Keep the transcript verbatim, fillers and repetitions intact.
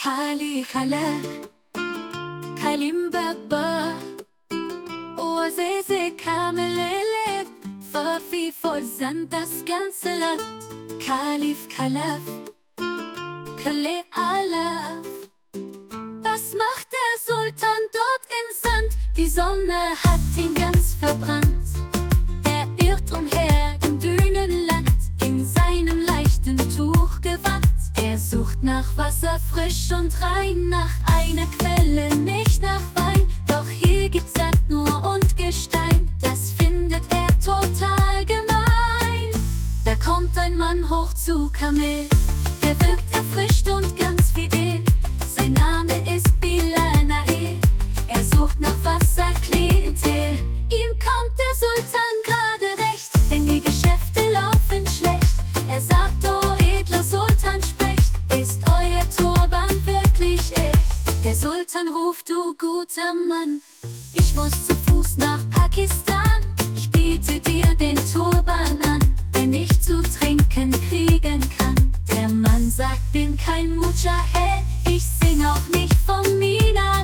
Kali Kale, Kalim Baba, Oasese Kamelele, Fafi voll Sand das ganze Land. Kalif Kalaf, Kale Alaf. Was macht der Sultan dort im Sand? Die Sonne hat ihn ganz verbrannt. Er irrt umher im Dünenland, in seinem leichten Tuchgewand. Er sucht nach Wasser frisch und rein, nach einer Quelle, nicht nach Wein. Doch hier gibt's Sand nur und Gestein, das findet er total gemein. Da kommt ein Mann hoch zu Kamel, der wirkt erfrischt und ganz fidel. Sein Name ist Bilal Nae, er sucht nach Wasserklientel. Ihm kommt der Sultan gerade recht, denn die Geschäfte laufen schlecht. Er sagt: "O edler Sultan, sprecht, ist euer Turban wirklich echt?" Der Sultan ruft: "Du guter Mann, ich muss zu Fuß nach Pakistan. Ich biete dir den Turban an, wenn ich zu trinken kriegen kann." Der Mann sagt: "Bin kein Mujahid, ich sing auch nicht vom Minan.